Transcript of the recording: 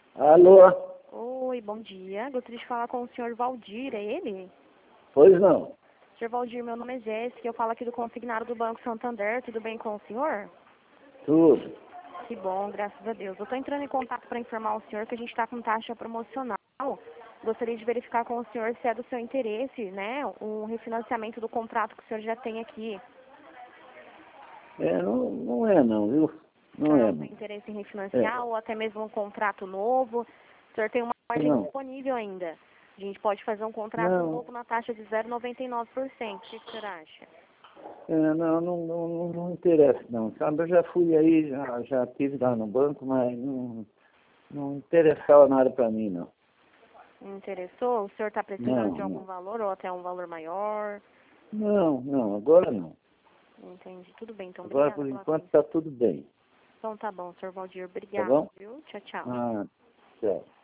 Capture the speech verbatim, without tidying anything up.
Alô? Oi, bom dia. Gostaria de falar com o senhor Valdir, é ele? Pois não. senhor Valdir, meu nome é Jéssica, eu falo aqui do consignado do Banco Santander, tudo bem com o senhor? Tudo. Que bom, graças a Deus. Eu estou entrando em contato para informar o senhor que a gente está com taxa promocional. Gostaria de verificar com o senhor se é do seu interesse, né, um refinanciamento do contrato que o senhor já tem aqui. É, não, não é não, viu? O Não senhor é não tem não. interesse em refinanciar É, ou até mesmo um contrato novo? O senhor tem uma margem não. disponível ainda. A gente pode fazer um contrato Não, novo na taxa de zero vírgula noventa e nove por cento. O que, que o senhor acha? é, não, não, não, não, não interessa não, sabe? Eu já fui aí, já, já estive lá no banco, mas não, não interessava nada para mim, não. Não interessou? O senhor está precisando Não, de algum não. valor ou até um valor maior? Não, não, agora não. Entendi. Tudo bem, então Agora, obrigada por pela enquanto, atenção. está tudo bem. Então tá bom, senhor Valdir. Tá Obrigado, bom? viu? Tchau, tchau. Ah, tchau.